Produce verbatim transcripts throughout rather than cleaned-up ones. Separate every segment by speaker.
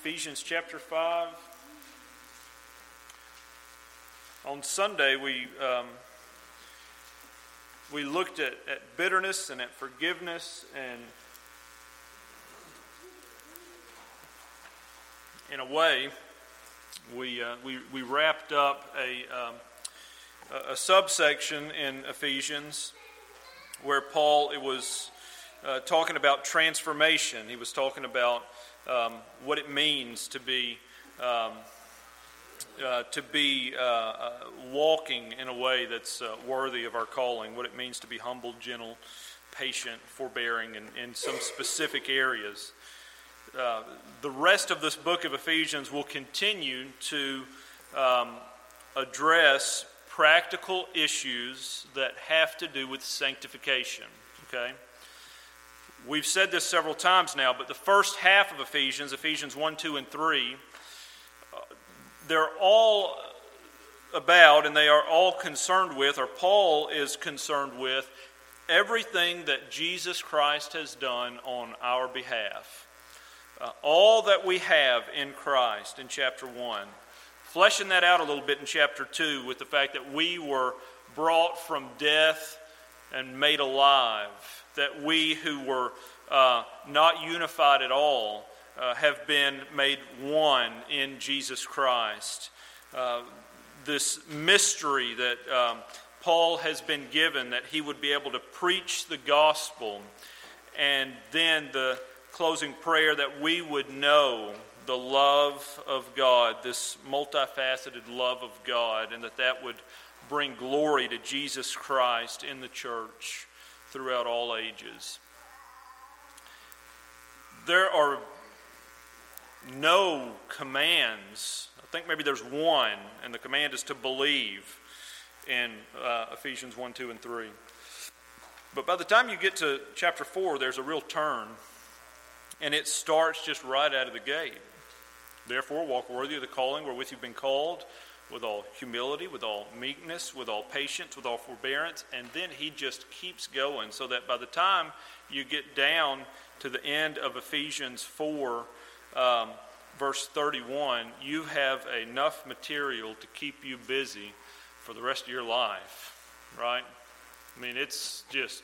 Speaker 1: Ephesians chapter five. On Sunday, we um, we looked at, at bitterness and at forgiveness, and in a way, we uh, we we wrapped up a um, a, a subsection in Ephesians where Paul it was uh, talking about transformation. He was talking about um, what it means to be. Um, Uh, to be uh, uh, walking in a way that's uh, worthy of our calling, what it means to be humble, gentle, patient, forbearing, and in some specific areas. Uh, the rest of this book of Ephesians will continue to um, address practical issues that have to do with sanctification. Okay? We've said this several times now, but the first half of Ephesians, Ephesians one, two, and three, they're all about and they are all concerned with, or Paul is concerned with, everything that Jesus Christ has done on our behalf. Uh, all that we have in Christ in chapter one. Fleshing that out a little bit in chapter two with the fact that we were brought from death and made alive. That we who were uh, not unified at all Uh, have been made one in Jesus Christ. Uh, this mystery that um, Paul has been given, that he would be able to preach the gospel, and then the closing prayer that we would know the love of God, this multifaceted love of God, and that that would bring glory to Jesus Christ in the church throughout all ages. There are no commands. I think maybe there's one, and the command is to believe in uh, Ephesians one, two, and three. But by the time you get to chapter four, there's a real turn, and it starts just right out of the gate. Therefore, walk worthy of the calling wherewith you've been called, with all humility, with all meekness, with all patience, with all forbearance, and then he just keeps going, so that by the time you get down to the end of Ephesians four, Um, verse thirty-one, you have enough material to keep you busy for the rest of your life, right? I mean, it's just,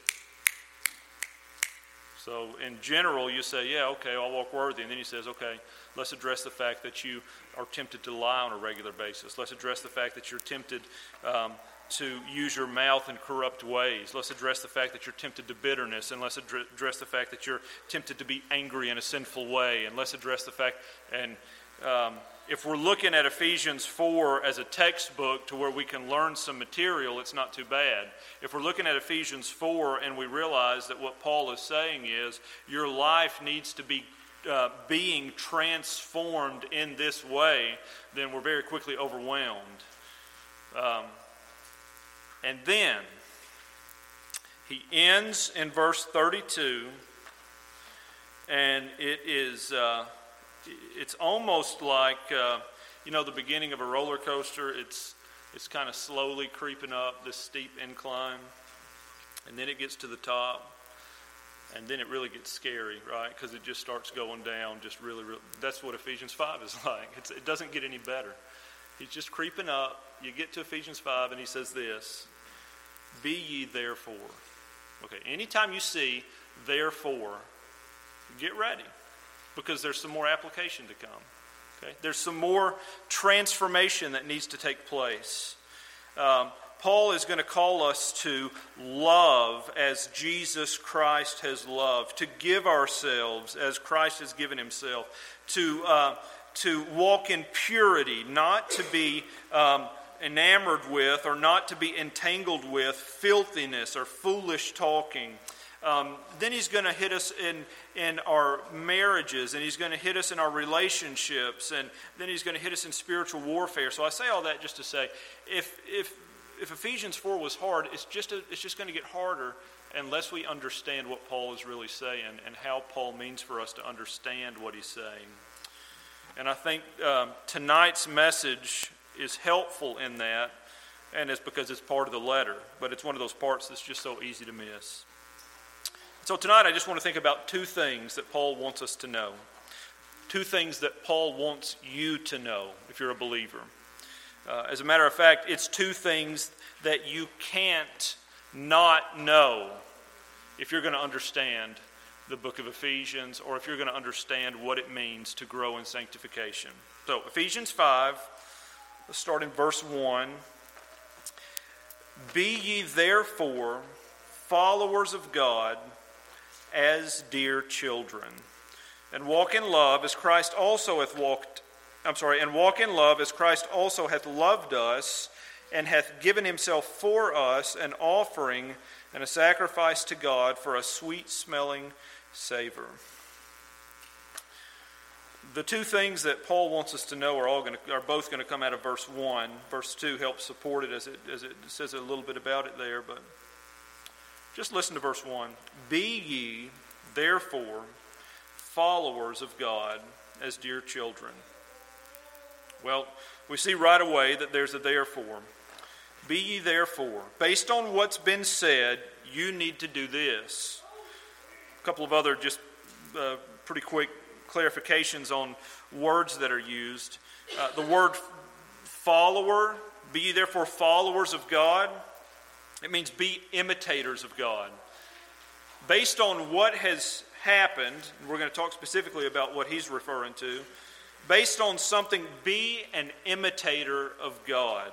Speaker 1: so in general, you say, yeah, okay, I'll walk worthy. And then he says, okay, let's address the fact that you are tempted to lie on a regular basis. Let's address the fact that you're tempted um, to use your mouth in corrupt ways. Let's address the fact that you're tempted to bitterness, and let's address the fact that you're tempted to be angry in a sinful way, and let's address the fact, and um, if we're looking at Ephesians four as a textbook to where we can learn some material, it's not too bad. If we're looking at Ephesians four and we realize that what Paul is saying is your life needs to be uh, being transformed in this way, then we're very quickly overwhelmed. Um, And then he ends in verse thirty-two, and it is uh, it's almost like uh, you know the beginning of a roller coaster. It's it's kind of slowly creeping up this steep incline, and then it gets to the top, and then it really gets scary, right? Because it just starts going down, just really, really. That's what Ephesians five is like. It's, it doesn't get any better. He's just creeping up. You get to Ephesians five, and he says this. Be ye therefore. Okay, anytime you see therefore, get ready, because there's some more application to come. Okay, there's some more transformation that needs to take place. Um, Paul is going to call us to love as Jesus Christ has loved, to give ourselves as Christ has given himself, to uh, to walk in purity, not to be Um, enamored with or not to be entangled with filthiness or foolish talking. Um, then he's going to hit us in, in our marriages, and he's going to hit us in our relationships, and then he's going to hit us in spiritual warfare. So I say all that just to say, if if if Ephesians four was hard, it's just a, it's just going to get harder unless we understand what Paul is really saying and how Paul means for us to understand what he's saying. And I think um, tonight's message is helpful in that, and it's because it's part of the letter, but it's one of those parts that's just so easy to miss. So tonight I just want to think about two things that Paul wants us to know. Two things that Paul wants you to know if you're a believer. Uh, as a matter of fact, it's two things that you can't not know if you're going to understand the book of Ephesians, or if you're going to understand what it means to grow in sanctification. So, Ephesians five, let's start in verse one. Be ye therefore followers of God as dear children, and walk in love as Christ also hath walked, I'm sorry, and walk in love as Christ also hath loved us, and hath given himself for us an offering and a sacrifice to God for a sweet-smelling savor. The two things that Paul wants us to know are all going to, are both going to come out of verse one. Verse two helps support it as it as it says a little bit about it there, but just listen to verse one. Be ye therefore followers of God as dear children. Well, we see right away that there's a therefore. Be ye therefore. Based on what's been said, you need to do this. A couple of other just uh, pretty quick clarifications on words that are used. Uh, the word follower, be ye therefore followers of God. It means be imitators of God. Based on what has happened, and we're going to talk specifically about what he's referring to, based on something, be an imitator of God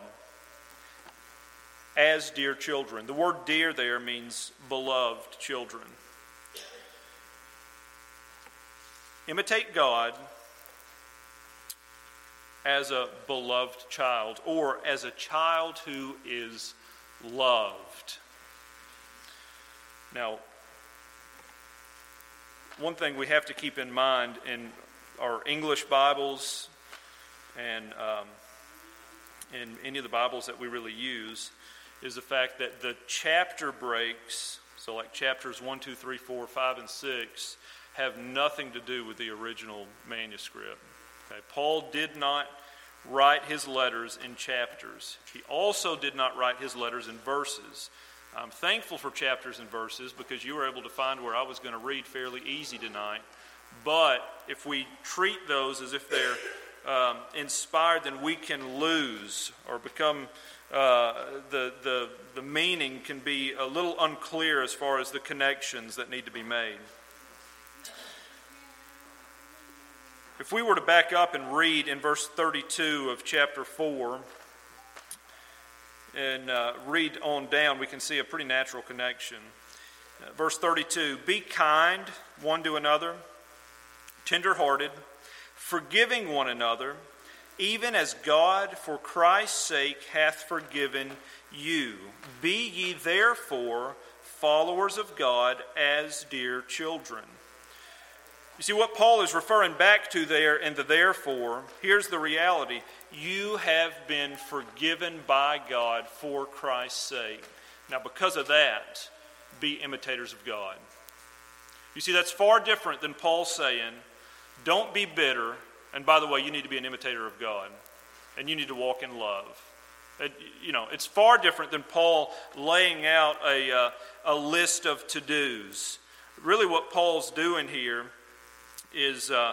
Speaker 1: as dear children. The word dear there means beloved children. Imitate God as a beloved child, or as a child who is loved. Now, one thing we have to keep in mind in our English Bibles and um, in any of the Bibles that we really use is the fact that the chapter breaks, so like chapters one, two, three, four, five, and six, have nothing to do with the original manuscript. Okay? Paul did not write his letters in chapters. He also did not write his letters in verses. I'm thankful for chapters and verses because you were able to find where I was going to read fairly easy tonight. But if we treat those as if they're um, inspired, then we can lose or become uh, the the the meaning can be a little unclear as far as the connections that need to be made. If we were to back up and read in verse thirty-two of chapter four and uh, read on down, we can see a pretty natural connection. Uh, verse thirty-two, be kind one to another, tender-hearted, forgiving one another, even as God for Christ's sake hath forgiven you. Be ye therefore followers of God as dear children. You see, what Paul is referring back to there in the therefore, here's the reality. You have been forgiven by God for Christ's sake. Now, because of that, be imitators of God. You see, that's far different than Paul saying, don't be bitter, and by the way, you need to be an imitator of God, and you need to walk in love. It, you know, it's far different than Paul laying out a, uh, a list of to-dos. Really what Paul's doing here is, uh,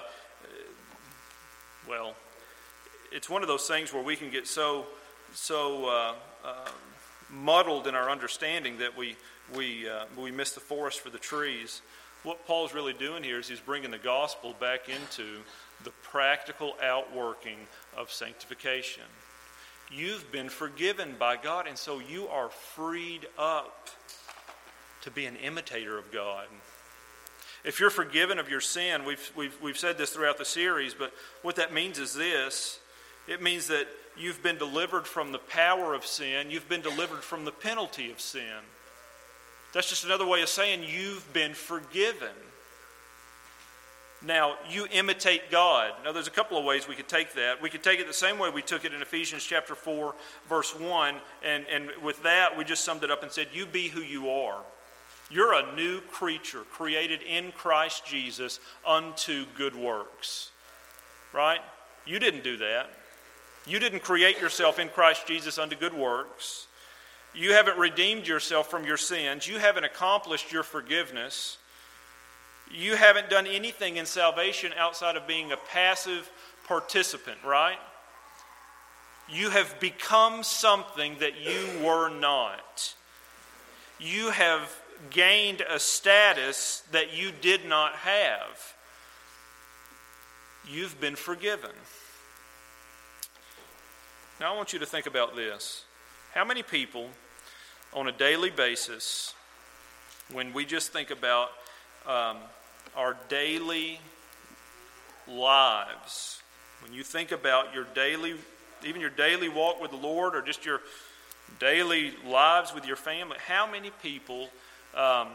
Speaker 1: well, it's one of those things where we can get so so uh, uh, muddled in our understanding that we we uh, we miss the forest for the trees. What Paul's really doing here is he's bringing the gospel back into the practical outworking of sanctification. You've been forgiven by God, and so you are freed up to be an imitator of God. If you're forgiven of your sin, we've, we've, we've said this throughout the series, but what that means is this. It means that you've been delivered from the power of sin. You've been delivered from the penalty of sin. That's just another way of saying you've been forgiven. Now, you imitate God. Now, there's a couple of ways we could take that. We could take it the same way we took it in Ephesians chapter four, verse one, and, and with that, we just summed it up and said, you be who you are. You're a new creature created in Christ Jesus unto good works. Right? You didn't do that. You didn't create yourself in Christ Jesus unto good works. You haven't redeemed yourself from your sins. You haven't accomplished your forgiveness. You haven't done anything in salvation outside of being a passive participant, right? You have become something that you were not. You have gained a status that you did not have. You've been forgiven. Now I want you to think about this. How many people on a daily basis, when we just think about um, our daily lives, when you think about your daily, even your daily walk with the Lord or just your daily lives with your family, how many people um,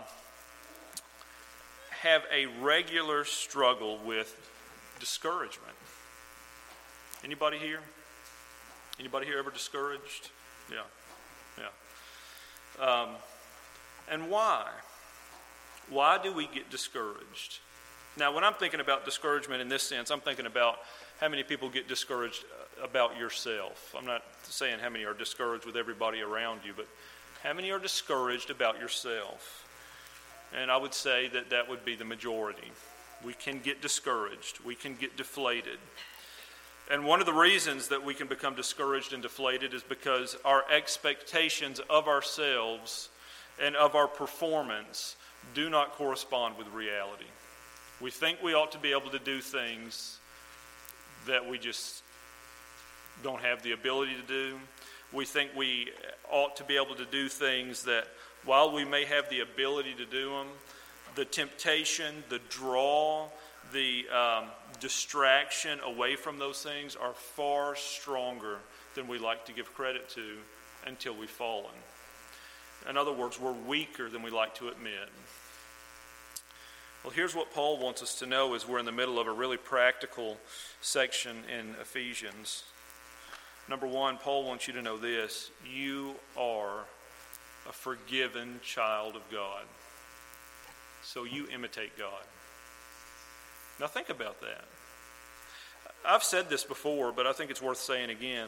Speaker 1: have a regular struggle with discouragement? Anybody here? Anybody here ever discouraged? Yeah, yeah. Um, and why? Why do we get discouraged? Now, when I'm thinking about discouragement in this sense, I'm thinking about how many people get discouraged about yourself. I'm not saying how many are discouraged with everybody around you, but how many are discouraged about yourself? And I would say that that would be the majority. We can get discouraged. We can get deflated. And one of the reasons that we can become discouraged and deflated is because our expectations of ourselves and of our performance do not correspond with reality. We think we ought to be able to do things that we just don't have the ability to do. We think we ought to be able to do things that, while we may have the ability to do them, the temptation, the draw, the um, distraction away from those things are far stronger than we like to give credit to until we've fallen. In other words, we're weaker than we like to admit. Well, here's what Paul wants us to know as we're in the middle of a really practical section in Ephesians. Number one, Paul wants you to know this: you are a forgiven child of God. So you imitate God. Now think about that. I've said this before, but I think it's worth saying again.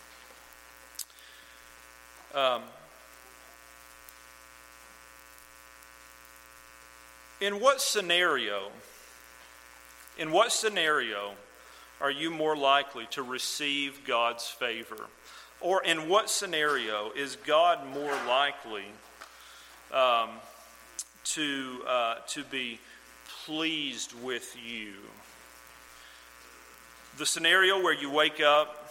Speaker 1: Um, in what scenario, in what scenario are you more likely to receive God's favor? Or in what scenario is God more likely um, to uh, to be pleased with you? The scenario where you wake up,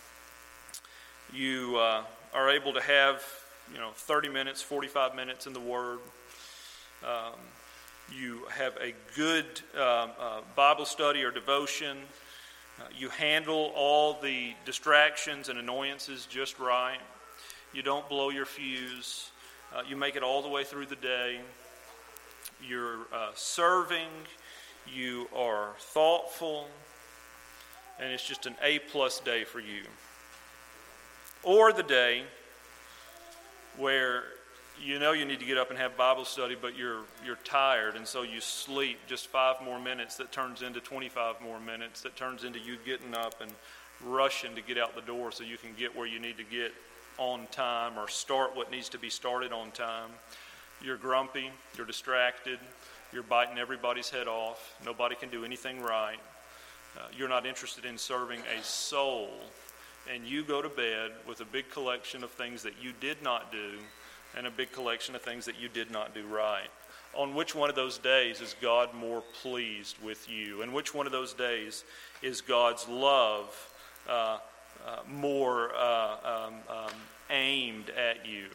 Speaker 1: you uh, are able to have, you know, thirty minutes, forty-five minutes in the Word. Um, you have a good um, uh, Bible study or devotion. Uh, you handle all the distractions and annoyances just right. You don't blow your fuse. Uh, you make it all the way through the day. You're uh, serving. You are thoughtful. And it's just an A-plus day for you. Or the day where you know you need to get up and have Bible study, but you're you're tired, and so you sleep just five more minutes that turns into twenty-five more minutes, that turns into you getting up and rushing to get out the door so you can get where you need to get on time or start what needs to be started on time. You're grumpy, you're distracted, you're biting everybody's head off, nobody can do anything right. Uh, you're not interested in serving a soul, and you go to bed with a big collection of things that you did not do and a big collection of things that you did not do right. On which one of those days is God more pleased with you? And which one of those days is God's love uh, uh, more uh, um, um, aimed at you?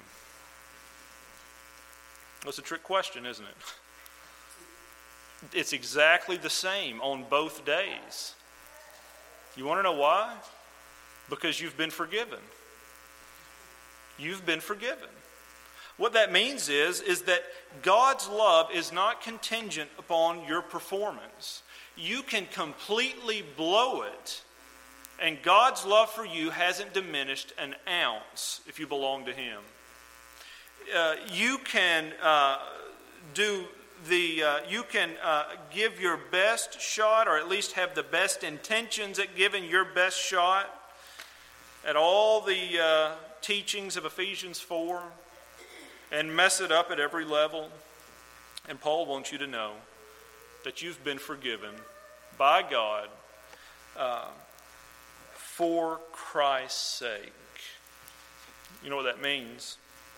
Speaker 1: That's a trick question, isn't it? It's exactly the same on both days. You want to know why? Because you've been forgiven. You've been forgiven. What that means is, is that God's love is not contingent upon your performance. You can completely blow it, and God's love for you hasn't diminished an ounce if you belong to Him. Uh, you can uh, do the. Uh, you can uh, give your best shot, or at least have the best intentions at giving your best shot at all the uh, teachings of Ephesians four, and mess it up at every level. And Paul wants you to know that you've been forgiven by God uh, for Christ's sake. You know what that means?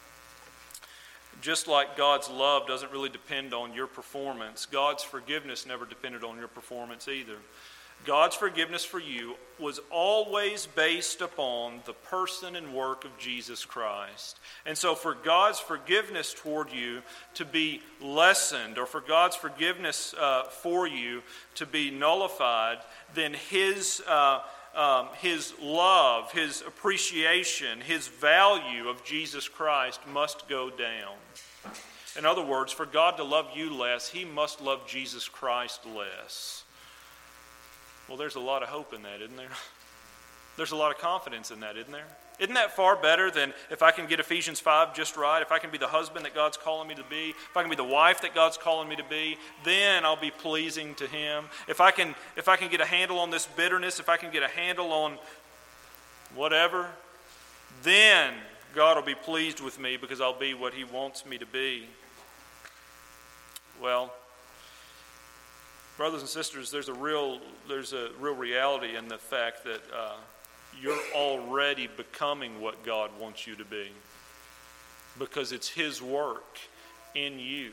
Speaker 1: Just like God's love doesn't really depend on your performance, God's forgiveness never depended on your performance either. God's forgiveness for you was always based upon the person and work of Jesus Christ. And so for God's forgiveness toward you to be lessened, or for God's forgiveness uh, for you to be nullified, then His uh, um, His love, His appreciation, His value of Jesus Christ must go down. In other words, for God to love you less, He must love Jesus Christ less. Well, there's a lot of hope in that, isn't there? There's a lot of confidence in that, isn't there? Isn't that far better than if I can get Ephesians five just right, if I can be the husband that God's calling me to be, if I can be the wife that God's calling me to be, then I'll be pleasing to Him. If I can, if I can get a handle on this bitterness, if I can get a handle on whatever, then God will be pleased with me because I'll be what He wants me to be. Well, brothers and sisters, there's a real there's a real reality in the fact that uh, you're already becoming what God wants you to be, because it's His work in you.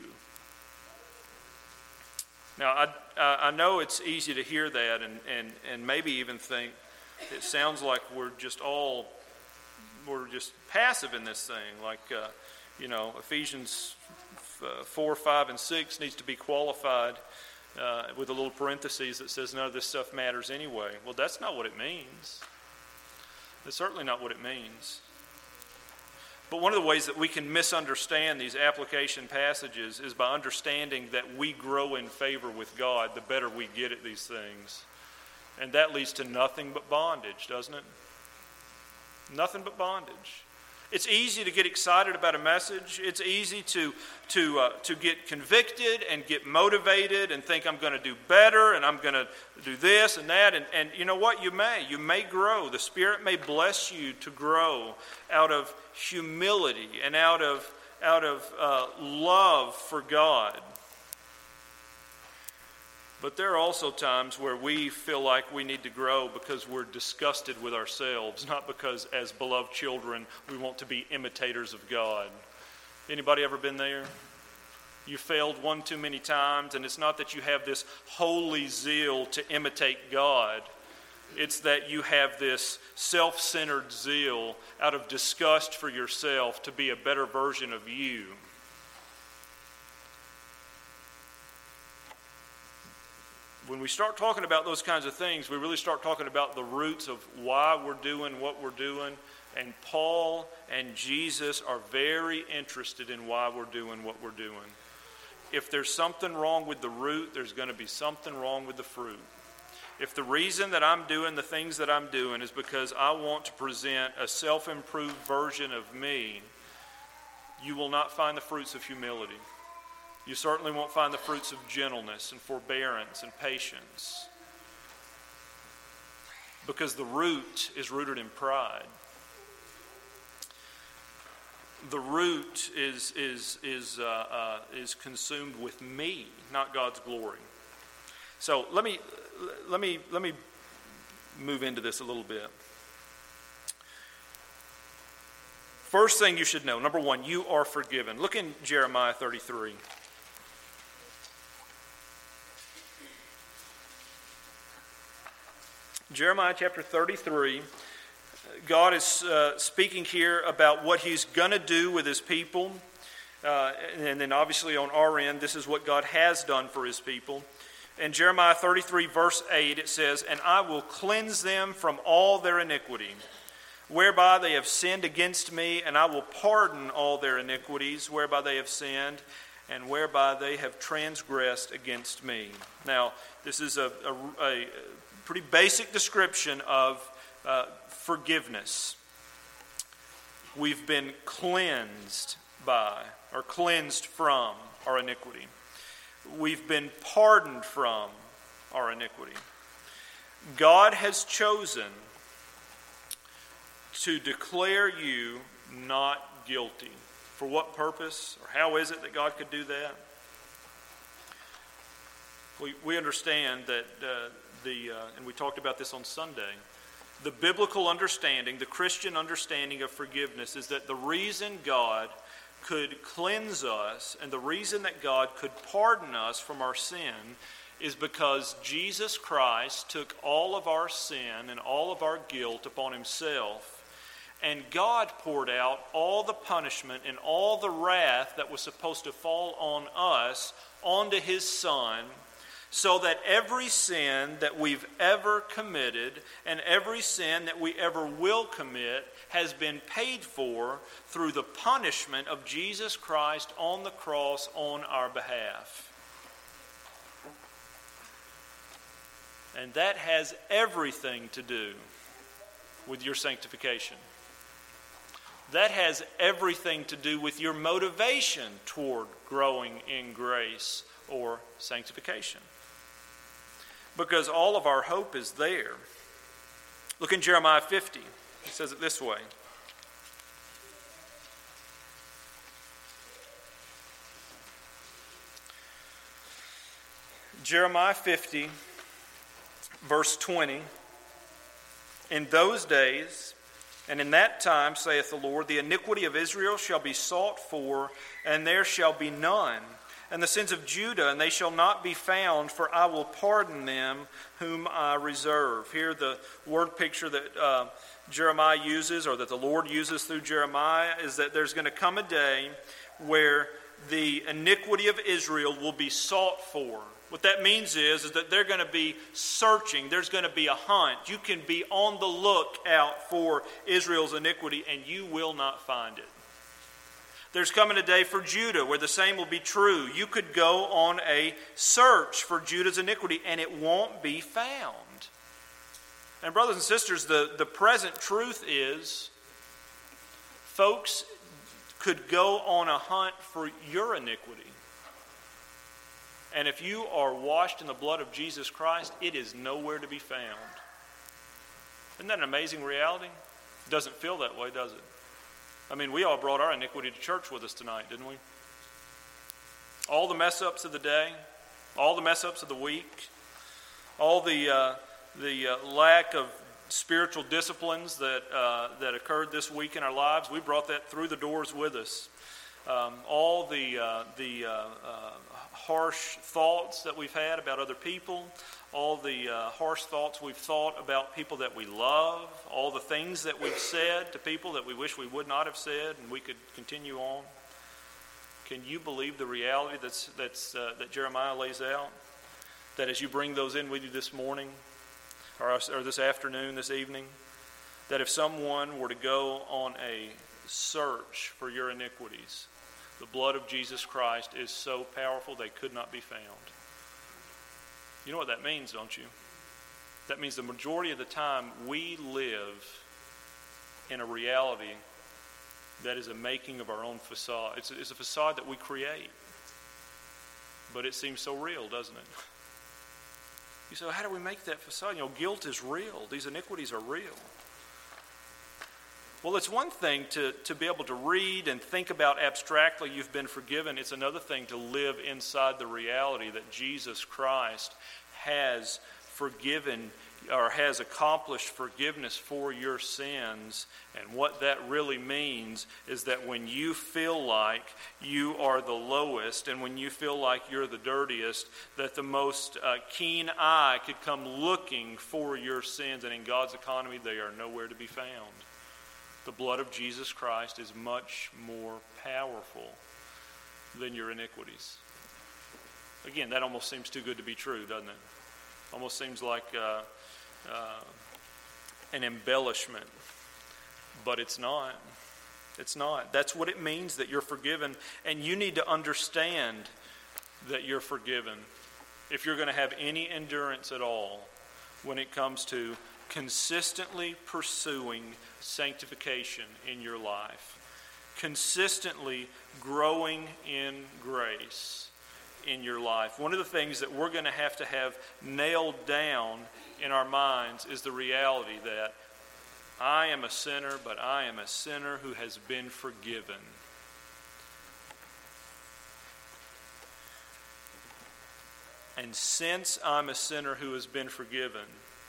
Speaker 1: Now, I I know it's easy to hear that and, and, and maybe even think it sounds like we're just all we're just passive in this thing, like uh, you know Ephesians four, five, and six needs to be qualified. Uh, with a little parenthesis that says none of this stuff matters anyway. Well, that's not what it means. That's certainly not what it means. But one of the ways that we can misunderstand these application passages is by understanding that we grow in favor with God the better we get at these things. And that leads to nothing but bondage, doesn't it? Nothing but bondage. It's easy to get excited about a message. It's easy to to uh, to get convicted and get motivated and think I'm going to do better and I'm going to do this and that. And, and you know what? You may. You may grow. The Spirit may bless you to grow out of humility and out of, out of uh, love for God. But there are also times where we feel like we need to grow because we're disgusted with ourselves, not because as beloved children we want to be imitators of God. Anybody ever been there? You failed one too many times, and it's not that you have this holy zeal to imitate God. It's that you have this self-centered zeal out of disgust for yourself to be a better version of you. When we start talking about those kinds of things, we really start talking about the roots of why we're doing what we're doing. And Paul and Jesus are very interested in why we're doing what we're doing. If there's something wrong with the root, there's going to be something wrong with the fruit. If the reason that I'm doing the things that I'm doing is because I want to present a self-improved version of me, you will not find the fruits of humility. You certainly won't find the fruits of gentleness and forbearance and patience, because the root is rooted in pride. The root is is is uh, uh, is consumed with me, not God's glory. So let me let me let me move into this a little bit. First thing you should know, number one, you are forgiven. Look in Jeremiah thirty-three. Jeremiah chapter thirty-three, God is uh, speaking here about what He's going to do with His people. Uh, and then obviously on our end, this is what God has done for His people. In Jeremiah thirty-three verse eight, it says, "And I will cleanse them from all their iniquity, whereby they have sinned against me, and I will pardon all their iniquities, whereby they have sinned, and whereby they have transgressed against me." Now, this is a, a, a pretty basic description of uh, forgiveness. We've been cleansed by, or cleansed from, our iniquity. We've been pardoned from our iniquity. God has chosen to declare you not guilty. For what purpose, or how is it that God could do that? we, we understand that uh, the, uh, and we talked about this on Sunday, the biblical understanding, the Christian understanding of forgiveness is that the reason God could cleanse us and the reason that God could pardon us from our sin is because Jesus Christ took all of our sin and all of our guilt upon himself, and God poured out all the punishment and all the wrath that was supposed to fall on us onto his Son, so that every sin that we've ever committed and every sin that we ever will commit has been paid for through the punishment of Jesus Christ on the cross on our behalf. And that has everything to do with your sanctification. That has everything to do with your motivation toward growing in grace or sanctification. Because all of our hope is there. Look in Jeremiah fifty. He says it this way. Jeremiah fifty, verse twenty. In those days, and in that time, saith the Lord, the iniquity of Israel shall be sought for, and there shall be none. And the sins of Judah, and they shall not be found, for I will pardon them whom I reserve. Here the word picture that uh, Jeremiah uses, or that the Lord uses through Jeremiah, is that there's going to come a day where the iniquity of Israel will be sought for. What that means is, is that they're going to be searching. There's going to be a hunt. You can be on the lookout for Israel's iniquity, and you will not find it. There's coming a day for Judah where the same will be true. You could go on a search for Judah's iniquity, and it won't be found. And brothers and sisters, the, the present truth is, folks could go on a hunt for your iniquity. And if you are washed in the blood of Jesus Christ, it is nowhere to be found. Isn't that an amazing reality? It doesn't feel that way, does it? I mean, we all brought our iniquity to church with us tonight, didn't we? All the mess-ups of the day, all the mess-ups of the week, all the uh, the uh, lack of spiritual disciplines that uh, that occurred this week in our lives, we brought that through the doors with us. Um, all the uh, the uh, uh, harsh thoughts that we've had about other people, all the uh, harsh thoughts we've thought about people that we love, all the things that we've said to people that we wish we would not have said, and we could continue on. Can you believe the reality that's that's uh, that Jeremiah lays out? That as you bring those in with you this morning, or, or this afternoon, this evening, that if someone were to go on a search for your iniquities, the blood of Jesus Christ is so powerful they could not be found. You know what that means, don't you? That means the majority of the time we live in a reality that is a making of our own facade. It's a, it's a facade that we create. But it seems so real, doesn't it? You say, well, how do we make that facade? You know, guilt is real. These iniquities are real. Well, it's one thing to, to be able to read and think about abstractly you've been forgiven. It's another thing to live inside the reality that Jesus Christ has forgiven or has accomplished forgiveness for your sins. And what that really means is that when you feel like you are the lowest and when you feel like you're the dirtiest, that the most uh, keen eye could come looking for your sins, and in God's economy they are nowhere to be found. The blood of Jesus Christ is much more powerful than your iniquities. Again, that almost seems too good to be true, doesn't it? Almost seems like uh, uh, an embellishment, but it's not. It's not. That's what it means that you're forgiven, and you need to understand that you're forgiven if you're going to have any endurance at all when it comes to consistently pursuing sanctification in your life, consistently growing in grace in your life. One of the things that we're going to have to have nailed down in our minds is the reality that I am a sinner, but I am a sinner who has been forgiven. And since I'm a sinner who has been forgiven,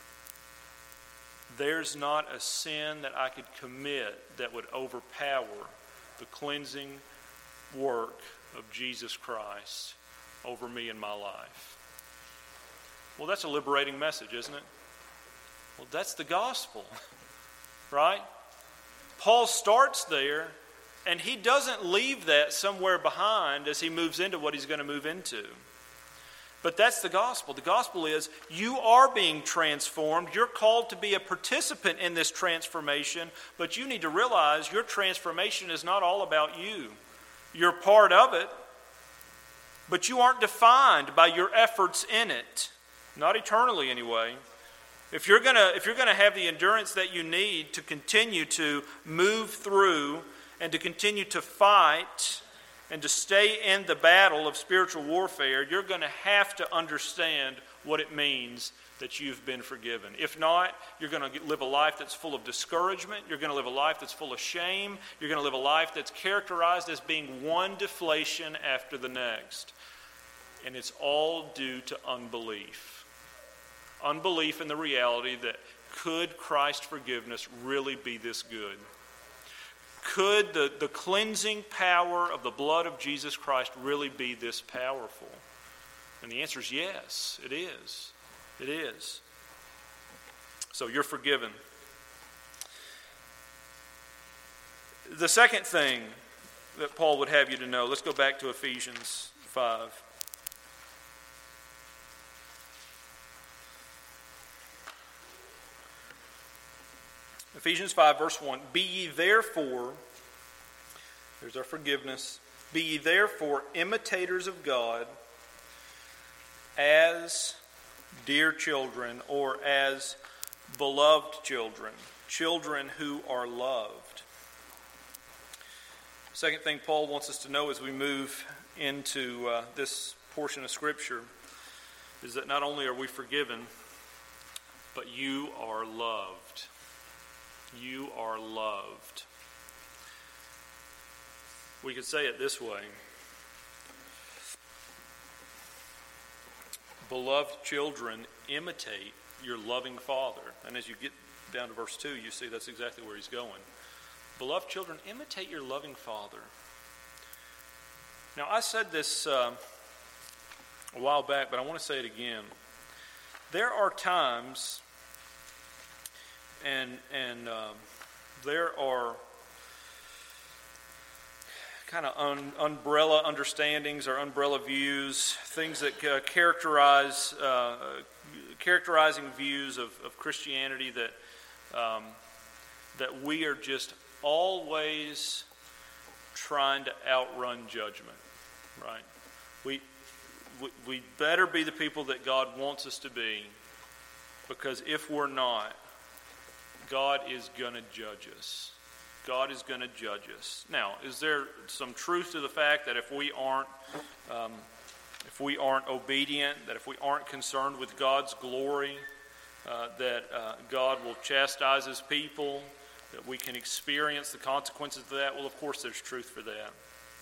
Speaker 1: there's not a sin that I could commit that would overpower the cleansing work of Jesus Christ over me in my life. Well, that's a liberating message, isn't it? Well, that's the gospel, right? Paul starts there, and he doesn't leave that somewhere behind as he moves into what he's going to move into. But that's the gospel. The gospel is you are being transformed. You're called to be a participant in this transformation, but you need to realize your transformation is not all about you. You're part of it, but you aren't defined by your efforts in it. Not eternally, anyway. If you're gonna, if you're gonna have the endurance that you need to continue to move through and to continue to fight and to stay in the battle of spiritual warfare, you're going to have to understand what it means that you've been forgiven. If not, you're going to live a life that's full of discouragement. You're going to live a life that's full of shame. You're going to live a life that's characterized as being one deflation after the next. And it's all due to unbelief. Unbelief in the reality that could Christ's forgiveness really be this good? Could the, the cleansing power of the blood of Jesus Christ really be this powerful? And the answer is yes, it is. It is. So you're forgiven. The second thing that Paul would have you to know, let's go back to Ephesians five. Ephesians five, verse one, be ye therefore, there's our forgiveness, be ye therefore imitators of God as dear children, or as beloved children, children who are loved. Second thing Paul wants us to know as we move into uh, this portion of Scripture is that not only are we forgiven, but you are loved. You are loved. We could say it this way. Beloved children, imitate your loving Father. And as you get down to verse two, you see that's exactly where he's going. Beloved children, imitate your loving Father. Now, I said this uh, a while back, but I want to say it again. There are times And and um, there are kind of un, umbrella understandings or umbrella views, things that uh, characterize uh, characterizing views of, of Christianity that um, that we are just always trying to outrun judgment, right? We we, we better be the people that God wants us to be, because if we're not, God is going to judge us. God is going to judge us. Now, is there some truth to the fact that if we aren't, um, if we aren't obedient, that if we aren't concerned with God's glory, uh, that uh, God will chastise His people, that we can experience the consequences of that? Well, of course, there's truth for that.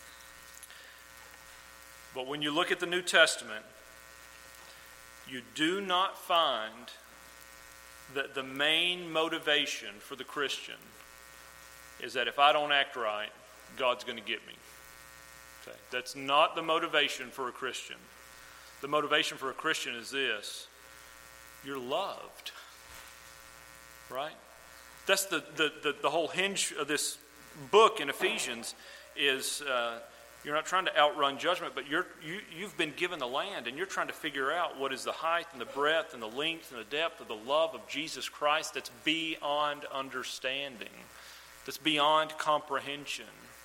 Speaker 1: But when you look at the New Testament, you do not find that the main motivation for the Christian is that if I don't act right, God's going to get me. Okay? That's not the motivation for a Christian. The motivation for a Christian is this: you're loved. Right? That's the, the, the, the whole hinge of this book in Ephesians is uh, you're not trying to outrun judgment, but you're, you, you've been given the land, and you're trying to figure out what is the height and the breadth and the length and the depth of the love of Jesus Christ that's beyond understanding, that's beyond comprehension.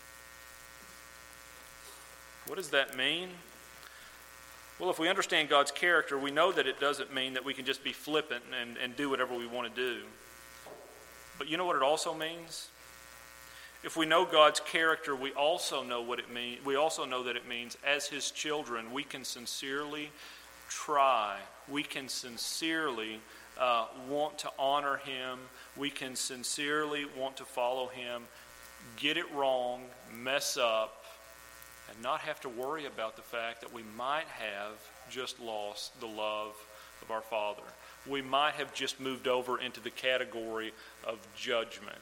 Speaker 1: What does that mean? Well, if we understand God's character, we know that it doesn't mean that we can just be flippant and, and do whatever we want to do. But you know what it also means? If we know God's character, we also know what it means. We also know that it means, as His children, we can sincerely try. We can sincerely uh, want to honor Him. We can sincerely want to follow Him, get it wrong, mess up, and not have to worry about the fact that we might have just lost the love of our Father. We might have just moved over into the category of judgment.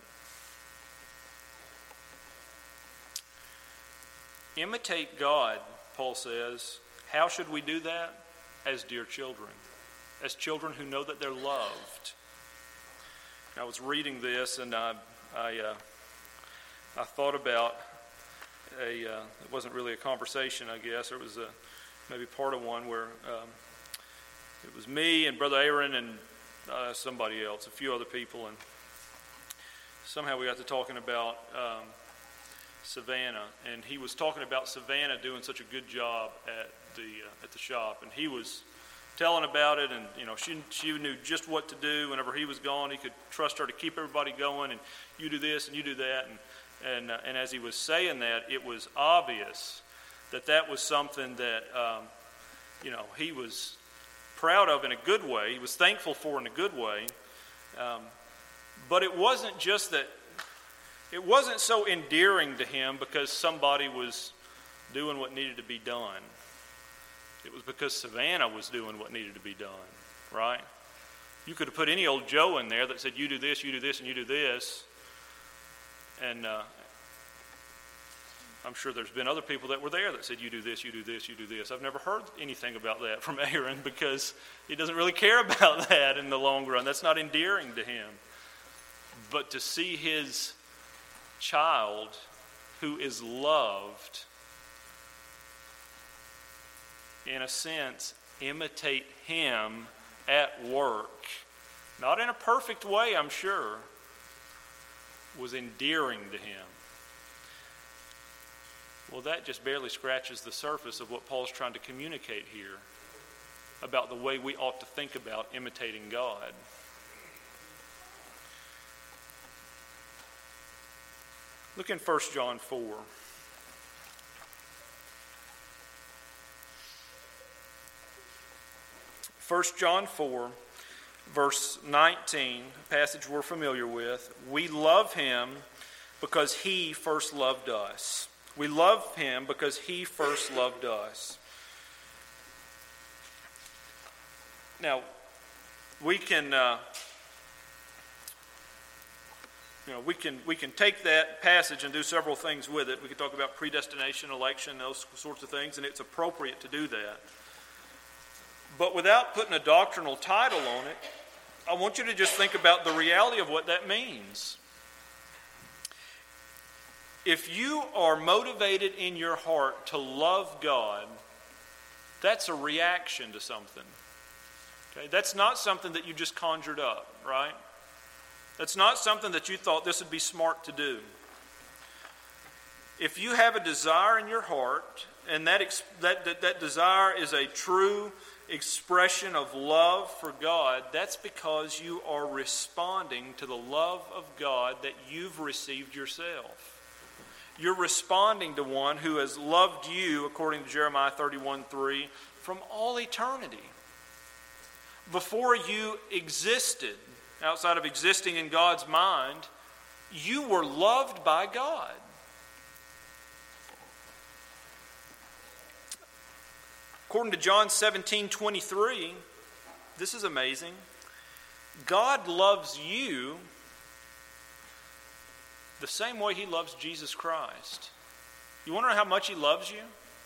Speaker 1: Imitate God, Paul says. How should we do that? As dear children. As children who know that they're loved. I was reading this and I I, uh, I thought about a, uh, it wasn't really a conversation, I guess. It was a, maybe part of one where um, it was me and Brother Aaron and uh, somebody else, a few other people, and somehow we got to talking about um, Savannah, and he was talking about Savannah doing such a good job at the uh, at the shop, and he was telling about it, and you know she she knew just what to do whenever he was gone. He could trust her to keep everybody going, and you do this and you do that, and and uh, and as he was saying that, it was obvious that that was something that um, you know he was proud of in a good way. He was thankful for in a good way, um, but it wasn't just that. It wasn't so endearing to him because somebody was doing what needed to be done. It was because Savannah was doing what needed to be done, right? You could have put any old Joe in there that said, you do this, you do this, and you do this. And uh, I'm sure there's been other people that were there that said, you do this, you do this, you do this. I've never heard anything about that from Aaron because he doesn't really care about that in the long run. That's not endearing to him. But to see his child who is loved, in a sense, imitate him at work, not in a perfect way, I'm sure, was endearing to him. Well, that just barely scratches the surface of what Paul's trying to communicate here about the way we ought to think about imitating God. Look in First John four. First John four, verse nineteen, a passage we're familiar with. We love him because he first loved us. We love him because he first loved us. Now, we can, uh, you know, we can we can take that passage and do several things with it. We can talk about predestination, election, those sorts of things, and it's appropriate to do that. But without putting a doctrinal title on it, I want you to just think about the reality of what that means. If you are motivated in your heart to love God, that's a reaction to something. Okay? That's not something that you just conjured up, right? That's not something that you thought this would be smart to do. If you have a desire in your heart, and that ex- that, that, that desire is a true expression of love for God, that's because you are responding to the love of God that you've received yourself. You're responding to one who has loved you, according to Jeremiah thirty-one three, from all eternity. Before you existed, outside of existing in God's mind, you were loved by God. According to John seventeen twenty-three, this is amazing. God loves you the same way he loves Jesus Christ. You wonder how much he loves you?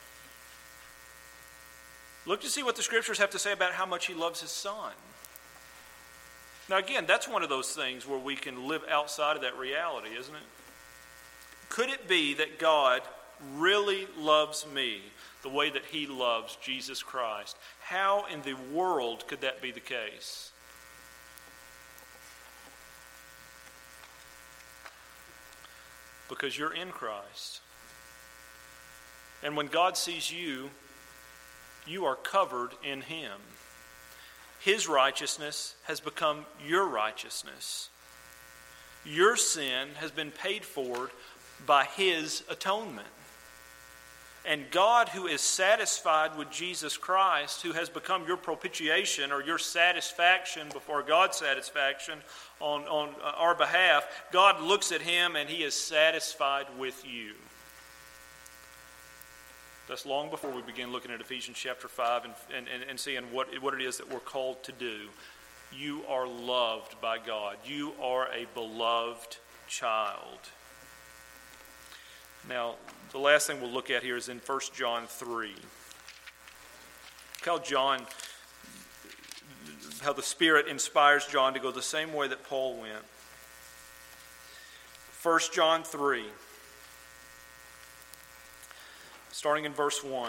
Speaker 1: Look to see what the scriptures have to say about how much he loves his son. Now again, that's one of those things where we can live outside of that reality, isn't it? Could it be that God really loves me the way that he loves Jesus Christ? How in the world could that be the case? Because you're in Christ. And when God sees you, you are covered in him. His righteousness has become your righteousness. Your sin has been paid for by his atonement. And God, who is satisfied with Jesus Christ, who has become your propitiation or your satisfaction before God's satisfaction on, on our behalf, God looks at him and he is satisfied with you. That's long before we begin looking at Ephesians chapter five and, and, and, and seeing what, what it is that we're called to do. You are loved by God. You are a beloved child. Now, the last thing we'll look at here is in First John three. Look how John, how the Spirit inspires John to go the same way that Paul went. First John three. Starting in verse one.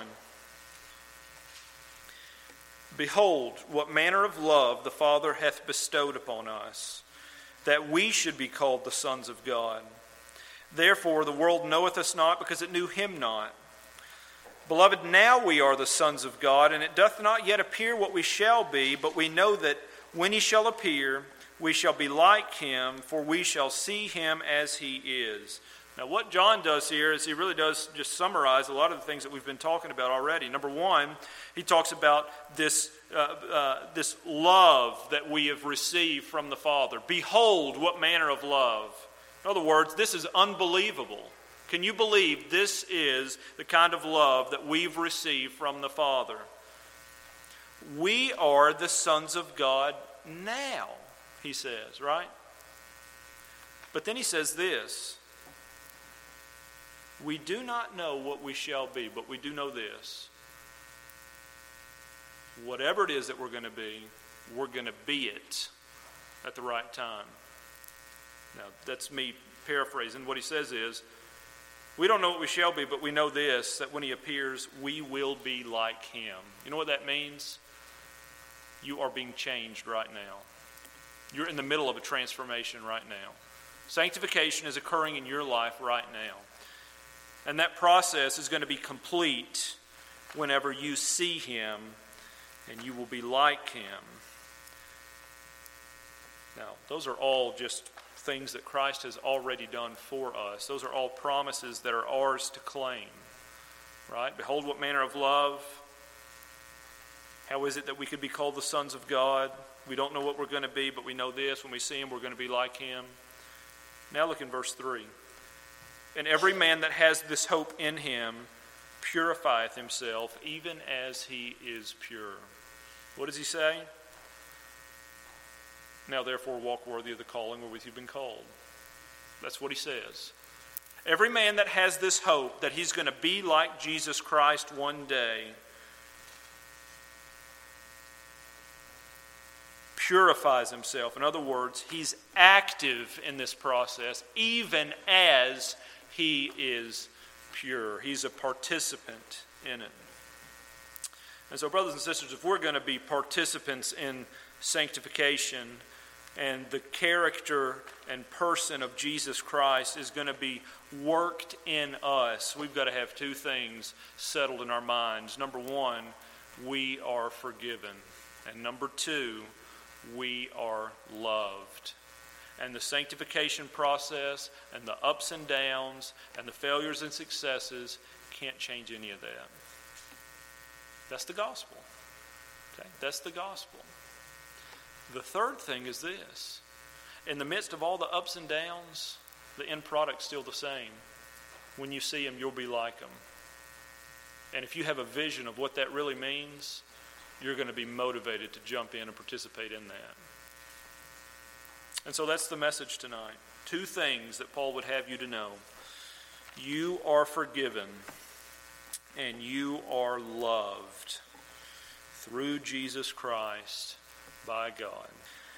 Speaker 1: Behold, what manner of love the Father hath bestowed upon us, that we should be called the sons of God. Therefore the world knoweth us not, because it knew him not. Beloved, now we are the sons of God, and it doth not yet appear what we shall be, but we know that when he shall appear, we shall be like him, for we shall see him as he is. Now, what John does here is he really does just summarize a lot of the things that we've been talking about already. Number one, he talks about this, uh, uh, this love that we have received from the Father. Behold, what manner of love. In other words, this is unbelievable. Can you believe this is the kind of love that we've received from the Father? We are the sons of God now, he says, right? But then he says this. We do not know what we shall be, but we do know this. Whatever it is that we're going to be, we're going to be it at the right time. Now, that's me paraphrasing. What he says is, we don't know what we shall be, but we know this, that when he appears, we will be like him. You know what that means? You are being changed right now. You're in the middle of a transformation right now. Sanctification is occurring in your life right now. And that process is going to be complete whenever you see him, and you will be like him. Now, those are all just things that Christ has already done for us. Those are all promises that are ours to claim. Right? Behold, what manner of love. How is it that we could be called the sons of God? We don't know what we're going to be, but we know this. When we see him, we're going to be like him. Now look in verse three. And every man that has this hope in him purifieth himself, even as he is pure. What does he say? Now therefore walk worthy of the calling wherewith you've been called. That's what he says. Every man that has this hope that he's going to be like Jesus Christ one day purifies himself. In other words, he's active in this process, even as he is pure. He's a participant in it. And so, brothers and sisters, if we're going to be participants in sanctification, and the character and person of Jesus Christ is going to be worked in us, we've got to have two things settled in our minds. Number one, we are forgiven. And number two, we are loved. And the sanctification process and the ups and downs and the failures and successes can't change any of that. That's the gospel. Okay? That's the gospel. The third thing is this. In the midst of all the ups and downs, the end product's still the same. When you see him, you'll be like him. And if you have a vision of what that really means, you're going to be motivated to jump in and participate in that. And so that's the message tonight. Two things that Paul would have you to know. You are forgiven and you are loved through Jesus Christ by God.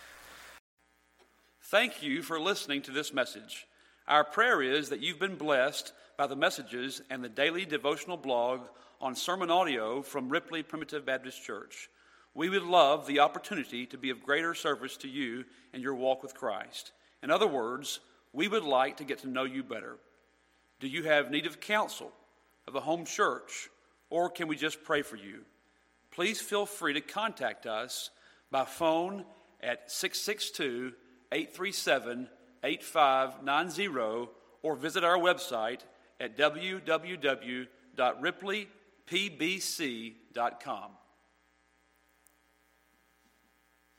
Speaker 2: Thank you for listening to this message. Our prayer is that you've been blessed by the messages and the daily devotional blog on sermon audio from Ripley Primitive Baptist Church. We would love the opportunity to be of greater service to you in your walk with Christ. In other words, we would like to get to know you better. Do you have need of counsel, of a home church, or can we just pray for you? Please feel free to contact us by phone at six six two, eight three seven, eight five nine zero or visit our website at w w w dot ripley p b c dot com.